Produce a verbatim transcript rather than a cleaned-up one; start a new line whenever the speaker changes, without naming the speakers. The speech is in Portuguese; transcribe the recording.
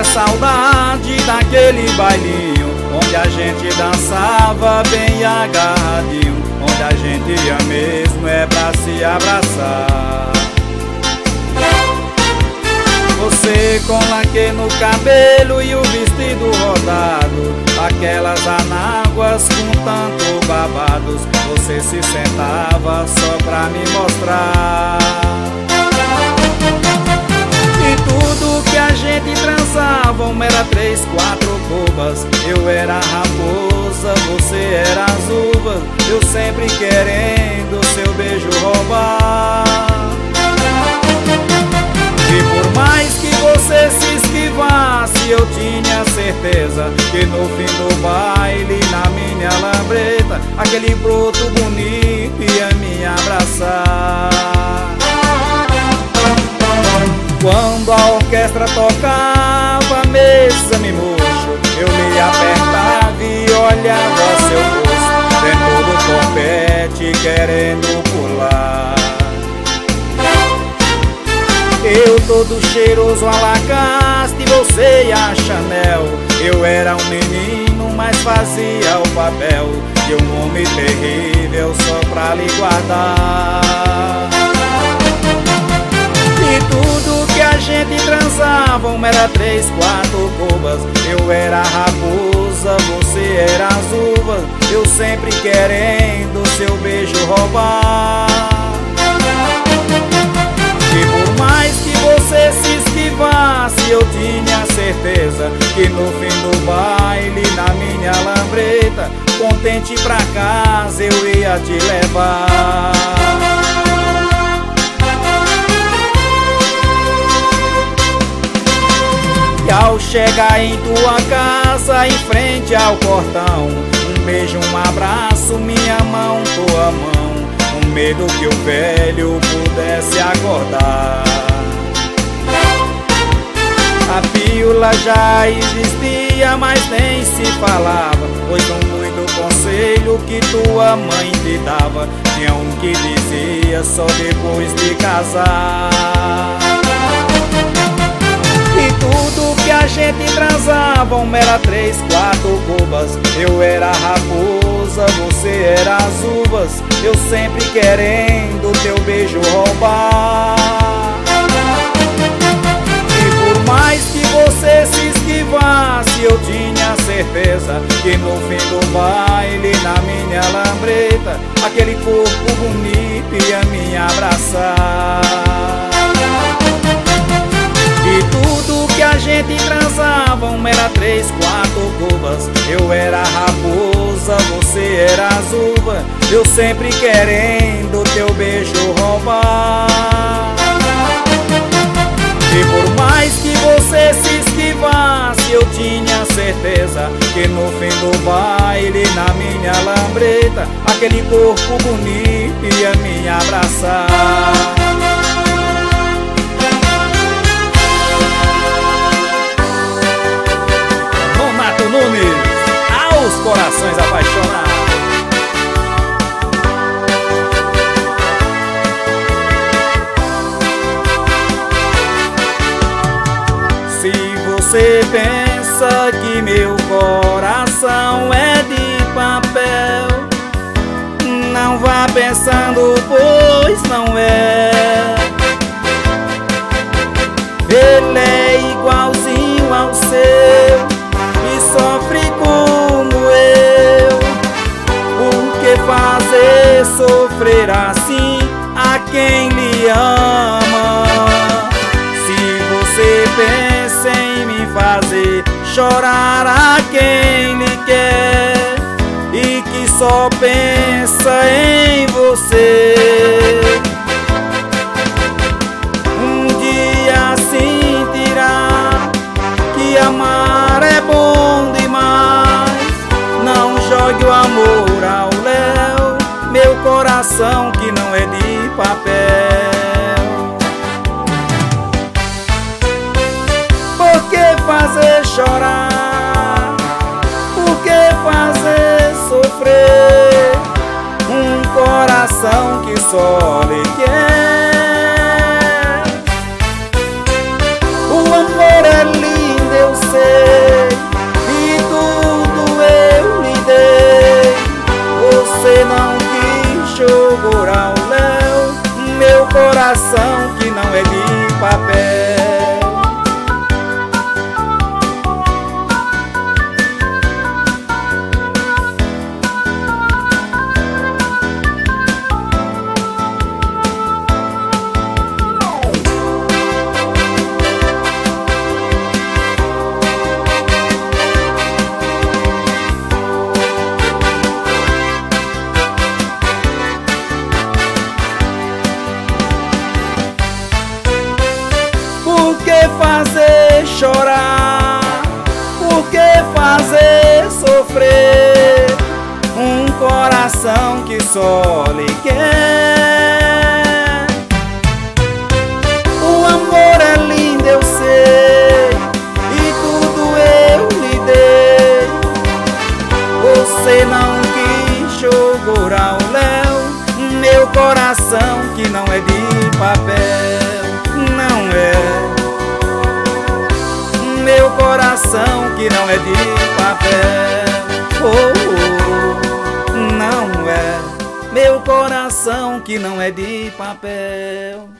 saudade daquele bailinho onde a gente dançava bem agarradinho, onde a gente ia mesmo é pra se abraçar. Você com laque no cabelo e o vestido rodado, aquelas anáguas com tanto babados, você se sentava só pra me mostrar. E tudo que a gente transava era três, quatro cubas. Eu era a raposa, você era as uvas, eu sempre querendo seu beijo roubar. E por mais que você se esquivasse, eu tinha certeza que no fim do baile, na minha lambreta, aquele broto bonito ia me abraçar. Quando a orquestra tocava Mesame Murcho, eu lhe apertava e olhava seu rosto dentro do topete querendo pular. Eu todo cheiroso a Lacoste e você a Chanel. Eu era um menino, mas fazia o papel de um homem terrível só pra lhe guardar. E tudo que a gente transava era três, quatro cubas. Eu era a raposa, você era as uvas, eu sempre querendo seu beijo roubar. E por mais que você se esquivasse, eu tinha certeza que no fim do baile, na minha lambreta, contente pra casa eu ia te levar. E ao chegar em tua casa, em frente ao portão, um beijo, um abraço, minha mão, tua mão, com medo que o velho pudesse acordar. A pílula já existia, mas nem se falava, pois não muito conselho que tua mãe te dava, tinha um que dizia só depois de casar. E tudo que a gente transava era três, quatro cubas. Eu era a raposa, você era as uvas, eu sempre querendo teu beijo roubar. E por mais que você se esquivasse, eu tinha certeza que no fim do baile, na minha lambreta, aquele corpo bonito ia me abraçar. E tudo que a gente transava era três, quatro cubas. Eu era a raposa, você era as uvas, eu sempre querendo teu beijo roubar. E por mais que você se esquivasse, eu tinha certeza que no fim do baile, na minha lambreta, aquele corpo bonito ia me abraçar. Nunes, aos corações apaixonados. Se você pensa que meu coração é de papel, não vá pensando, pois não é. Ele é igualzinho ao seu, sofre como eu. Por que fazer sofrer assim a quem lhe ama? Se você pensa em me fazer chorar a quem lhe quer e que só pensa em você, um dia sentirá que amar é bom demais. Não jogue o amor ao léu, meu coração que não é de papel. Por que fazer chorar? Por que fazer sofrer um coração que só lhe quer? O amor é lindo, eu só lhe quer. O amor é lindo, eu sei, e tudo eu lhe dei. Você não quis jogar ao léu meu coração, que não é de papel, não é. Meu coração que não é de papel, oh, oh, não é. Meu coração que não é de papel.